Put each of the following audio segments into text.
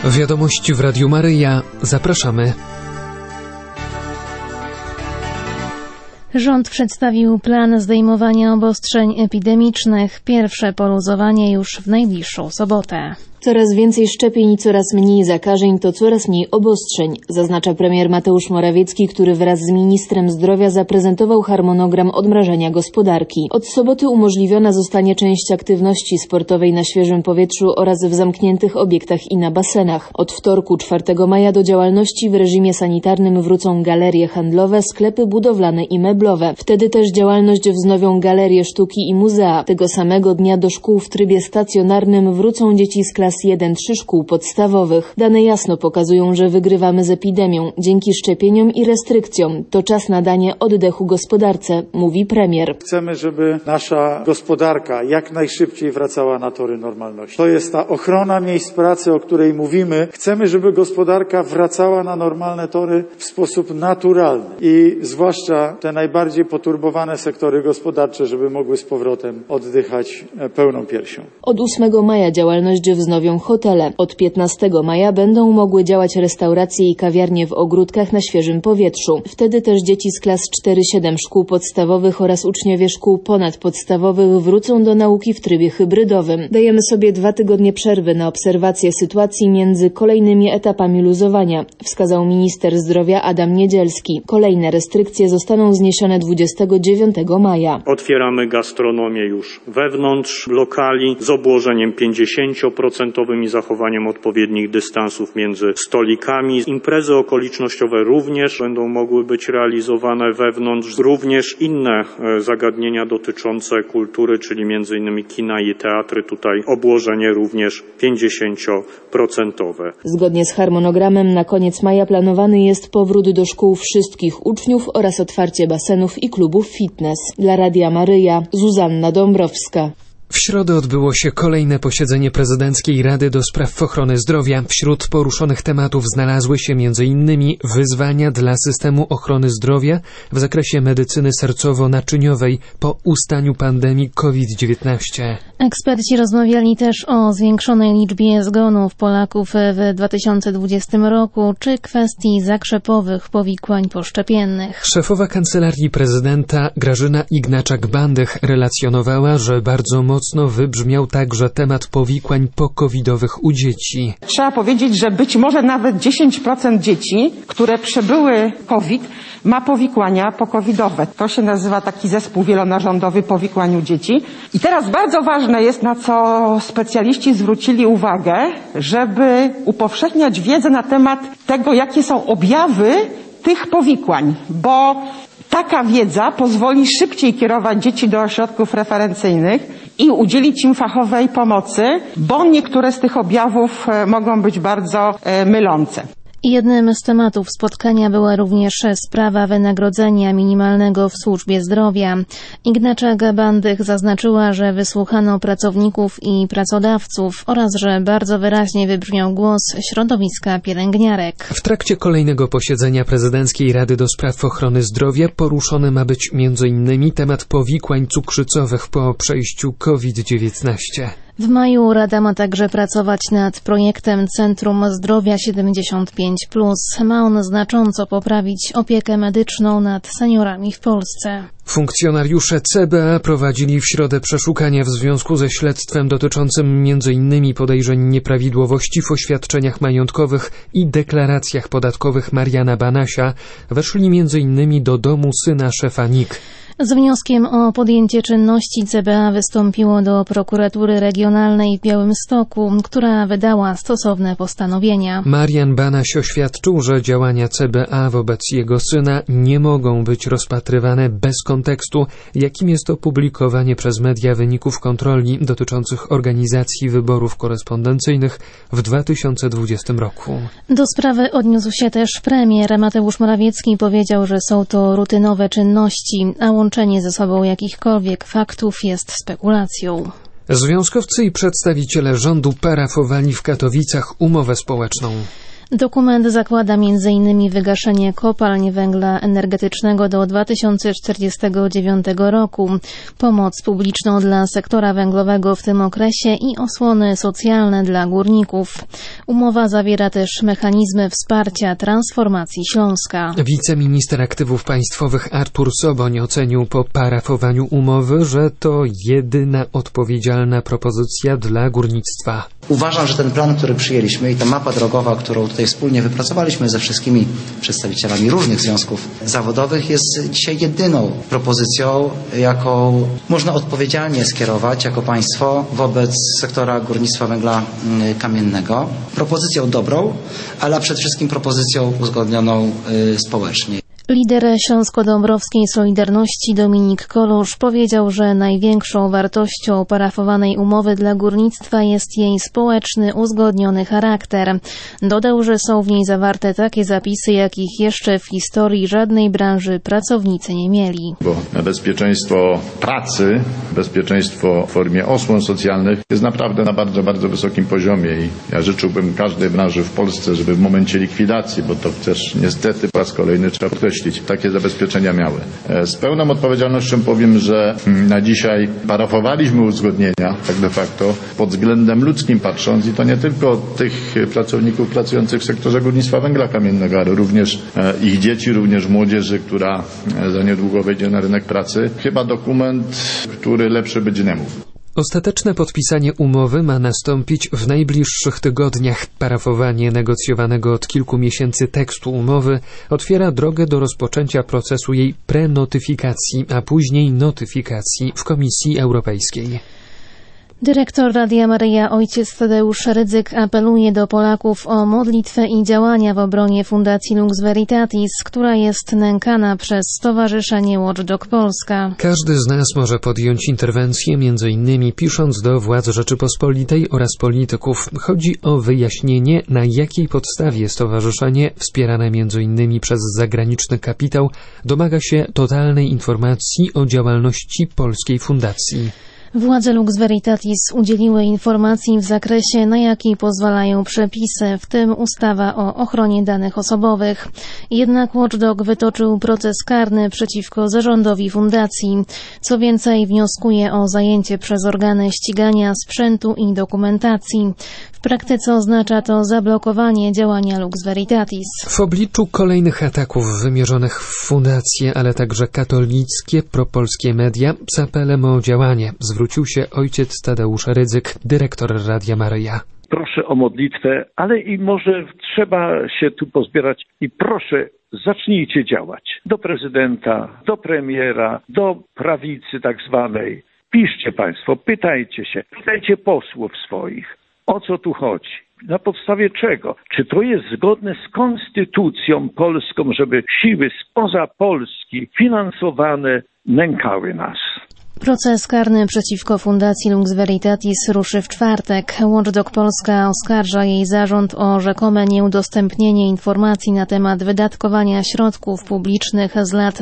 Wiadomości w Radiu Maryja. Zapraszamy. Rząd przedstawił plan zdejmowania obostrzeń epidemicznych. Pierwsze poluzowanie już w najbliższą sobotę. Coraz więcej szczepień i coraz mniej zakażeń to coraz mniej obostrzeń, zaznacza premier Mateusz Morawiecki, który wraz z ministrem zdrowia zaprezentował harmonogram odmrażania gospodarki. Od soboty umożliwiona zostanie część aktywności sportowej na świeżym powietrzu oraz w zamkniętych obiektach i na basenach. Od wtorku 4 maja do działalności w reżimie sanitarnym wrócą galerie handlowe, sklepy budowlane i meblowe. Wtedy też działalność wznowią galerie sztuki i muzea. Tego samego dnia do szkół w trybie stacjonarnym wrócą dzieci z klas 1-3 szkół podstawowych. Dane jasno pokazują, że wygrywamy z epidemią dzięki szczepieniom i restrykcjom. To czas na danie oddechu gospodarce, mówi premier. Chcemy, żeby nasza gospodarka jak najszybciej wracała na tory normalności. To jest ta ochrona miejsc pracy, o której mówimy. Chcemy, żeby gospodarka wracała na normalne tory w sposób naturalny i zwłaszcza te najbardziej poturbowane sektory gospodarcze, żeby mogły z powrotem oddychać pełną piersią. Od 8 maja działalność wznowią hotele. Od 15 maja będą mogły działać restauracje i kawiarnie w ogródkach na świeżym powietrzu. Wtedy też dzieci z klas 4-7 szkół podstawowych oraz uczniowie szkół ponadpodstawowych wrócą do nauki w trybie hybrydowym. Dajemy sobie 2 tygodnie przerwy na obserwację sytuacji między kolejnymi etapami luzowania, wskazał minister zdrowia Adam Niedzielski. Kolejne restrykcje zostaną zniesione 29 maja. Otwieramy gastronomię już wewnątrz lokali z obłożeniem 50% i zachowaniem odpowiednich dystansów między stolikami. Imprezy okolicznościowe również będą mogły być realizowane wewnątrz. Również inne zagadnienia dotyczące kultury, czyli m.in. kina i teatry. Tutaj obłożenie również 50%. Zgodnie z harmonogramem na koniec maja planowany jest powrót do szkół wszystkich uczniów oraz otwarcie basenów i klubów fitness. Dla Radia Maryja, Zuzanna Dąbrowska. W środę odbyło się kolejne posiedzenie Prezydenckiej Rady do Spraw Ochrony Zdrowia. Wśród poruszonych tematów znalazły się m.in. wyzwania dla systemu ochrony zdrowia w zakresie medycyny sercowo-naczyniowej po ustaniu pandemii COVID-19. Eksperci rozmawiali też o zwiększonej liczbie zgonów Polaków w 2020 roku czy kwestii zakrzepowych powikłań poszczepiennych. Szefowa Kancelarii Prezydenta Grażyna Ignaczak-Bandych relacjonowała, że bardzo mocno wybrzmiał także temat powikłań po-covidowych u dzieci. Trzeba powiedzieć, że być może nawet 10% dzieci, które przebyły COVID, ma powikłania po-covidowe. To się nazywa taki zespół wielonarządowy powikłań u dzieci. I teraz bardzo ważne jest, na co specjaliści zwrócili uwagę, żeby upowszechniać wiedzę na temat tego, jakie są objawy tych powikłań, bo taka wiedza pozwoli szybciej kierować dzieci do ośrodków referencyjnych i udzielić im fachowej pomocy, bo niektóre z tych objawów mogą być bardzo mylące. Jednym z tematów spotkania była również sprawa wynagrodzenia minimalnego w służbie zdrowia. Ignaczak-Bandych zaznaczyła, że wysłuchano pracowników i pracodawców oraz że bardzo wyraźnie wybrzmiał głos środowiska pielęgniarek. W trakcie kolejnego posiedzenia Prezydenckiej Rady do Spraw Ochrony Zdrowia poruszony ma być m.in. temat powikłań cukrzycowych po przejściu COVID-19. W maju Rada ma także pracować nad projektem Centrum Zdrowia 75+. Ma on znacząco poprawić opiekę medyczną nad seniorami w Polsce. Funkcjonariusze CBA prowadzili w środę przeszukania w związku ze śledztwem dotyczącym m.in. podejrzeń nieprawidłowości w oświadczeniach majątkowych i deklaracjach podatkowych Mariana Banasia. Weszli m.in. do domu syna szefa NIK. Z wnioskiem o podjęcie czynności CBA wystąpiło do prokuratury regionalnej w Białymstoku, która wydała stosowne postanowienia. Marian Banaś oświadczył, że działania CBA wobec jego syna nie mogą być rozpatrywane bez kontekstu, jakim jest opublikowanie przez media wyników kontroli dotyczących organizacji wyborów korespondencyjnych w 2020 roku. Do sprawy odniósł się też premier Mateusz Morawiecki. Powiedział, że są to rutynowe czynności, a łączenie ze sobą jakichkolwiek faktów jest spekulacją. Związkowcy i przedstawiciele rządu parafowali w Katowicach umowę społeczną. Dokument zakłada m.in. wygaszenie kopalń węgla energetycznego do 2049 roku, pomoc publiczną dla sektora węglowego w tym okresie i osłony socjalne dla górników. Umowa zawiera też mechanizmy wsparcia transformacji Śląska. Wiceminister Aktywów Państwowych Artur Soboń ocenił po parafowaniu umowy, że to jedyna odpowiedzialna propozycja dla górnictwa. Uważam, że ten plan, który przyjęliśmy i ta mapa drogowa, którą tutaj wspólnie wypracowaliśmy ze wszystkimi przedstawicielami różnych związków zawodowych, jest dzisiaj jedyną propozycją, jaką można odpowiedzialnie skierować jako państwo wobec sektora górnictwa węgla kamiennego. Propozycją dobrą, ale przede wszystkim propozycją uzgodnioną społecznie. Lider Śląsko-Dąbrowskiej Solidarności Dominik Kolusz powiedział, że największą wartością parafowanej umowy dla górnictwa jest jej społeczny, uzgodniony charakter. Dodał, że są w niej zawarte takie zapisy, jakich jeszcze w historii żadnej branży pracownicy nie mieli. Bo bezpieczeństwo pracy, bezpieczeństwo w formie osłon socjalnych jest naprawdę na bardzo, bardzo wysokim poziomie i ja życzyłbym każdej branży w Polsce, żeby w momencie likwidacji, bo to też niestety po raz kolejny trzeba podkreślić, takie zabezpieczenia miały. Z pełną odpowiedzialnością powiem, że na dzisiaj parafowaliśmy uzgodnienia, tak de facto, pod względem ludzkim patrząc i to nie tylko tych pracowników pracujących w sektorze górnictwa węgla kamiennego, ale również ich dzieci, również młodzieży, która za niedługo wejdzie na rynek pracy. Chyba dokument, który lepszy być nie mógł. Ostateczne podpisanie umowy ma nastąpić w najbliższych tygodniach. Parafowanie negocjowanego od kilku miesięcy tekstu umowy otwiera drogę do rozpoczęcia procesu jej prenotyfikacji, a później notyfikacji w Komisji Europejskiej. Dyrektor Radia Maryja ojciec Tadeusz Rydzyk apeluje do Polaków o modlitwę i działania w obronie Fundacji Lux Veritatis, która jest nękana przez Stowarzyszenie Watchdog Polska. Każdy z nas może podjąć interwencję, m.in. pisząc do władz Rzeczypospolitej oraz polityków. Chodzi o wyjaśnienie, na jakiej podstawie stowarzyszenie, wspierane m.in. przez zagraniczny kapitał, domaga się totalnej informacji o działalności polskiej fundacji. Władze Lux Veritatis udzieliły informacji w zakresie, na jaki pozwalają przepisy, w tym ustawa o ochronie danych osobowych. Jednak Watchdog wytoczył proces karny przeciwko zarządowi fundacji. Co więcej, wnioskuje o zajęcie przez organy ścigania sprzętu i dokumentacji. W praktyce oznacza to zablokowanie działania Lux Veritatis. W obliczu kolejnych ataków wymierzonych w fundację, ale także katolickie, propolskie media, z apelem o działanie zwrócił się ojciec Tadeusz Rydzyk, dyrektor Radia Maryja. Proszę o modlitwę, ale i może trzeba się tu pozbierać i proszę, zacznijcie działać. Do prezydenta, do premiera, do prawicy tak zwanej. Piszcie państwo, pytajcie posłów swoich, o co tu chodzi. Na podstawie czego? Czy to jest zgodne z konstytucją polską, żeby siły spoza Polski finansowane nękały nas? Proces karny przeciwko Fundacji Lux Veritatis ruszy w czwartek. Watchdog Polska oskarża jej zarząd o rzekome nieudostępnienie informacji na temat wydatkowania środków publicznych z lat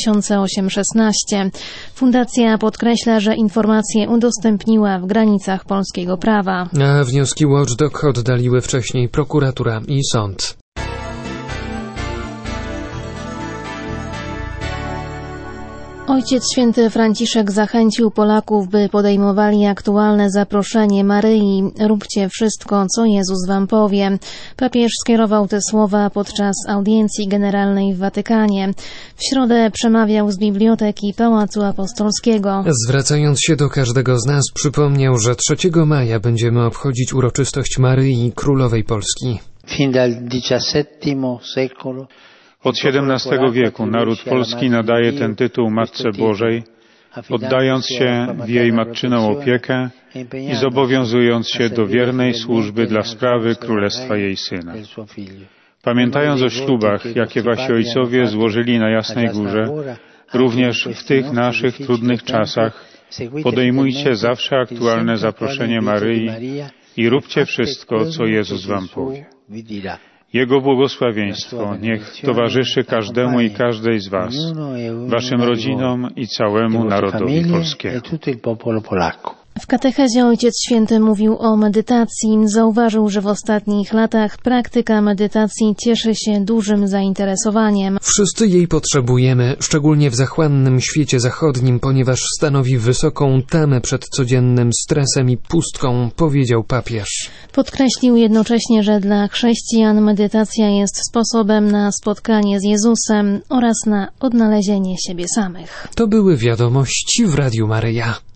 2008-16. Fundacja podkreśla, że informacje udostępniła w granicach polskiego prawa. A wnioski Watchdog oddaliły wcześniej prokuratura i sąd. Ojciec Święty Franciszek zachęcił Polaków, by podejmowali aktualne zaproszenie Maryi. Róbcie wszystko, co Jezus wam powie. Papież skierował te słowa podczas audiencji generalnej w Watykanie. W środę przemawiał z biblioteki Pałacu Apostolskiego. Zwracając się do każdego z nas, przypomniał, że 3 maja będziemy obchodzić uroczystość Maryi, Królowej Polski. Fin dal XVII secolo Od XVII wieku naród polski nadaje ten tytuł Matce Bożej, oddając się w jej matczyną opiekę i zobowiązując się do wiernej służby dla sprawy Królestwa jej Syna. Pamiętając o ślubach, jakie wasi ojcowie złożyli na Jasnej Górze, również w tych naszych trudnych czasach podejmujcie zawsze aktualne zaproszenie Maryi i róbcie wszystko, co Jezus wam powie. Jego błogosławieństwo niech towarzyszy każdemu i każdej z was, waszym rodzinom i całemu narodowi polskiemu. W katechezie Ojciec Święty mówił o medytacji. Zauważył, że w ostatnich latach praktyka medytacji cieszy się dużym zainteresowaniem. Wszyscy jej potrzebujemy, szczególnie w zachłannym świecie zachodnim, ponieważ stanowi wysoką tamę przed codziennym stresem i pustką, powiedział papież. Podkreślił jednocześnie, że dla chrześcijan medytacja jest sposobem na spotkanie z Jezusem oraz na odnalezienie siebie samych. To były wiadomości w Radiu Maryja.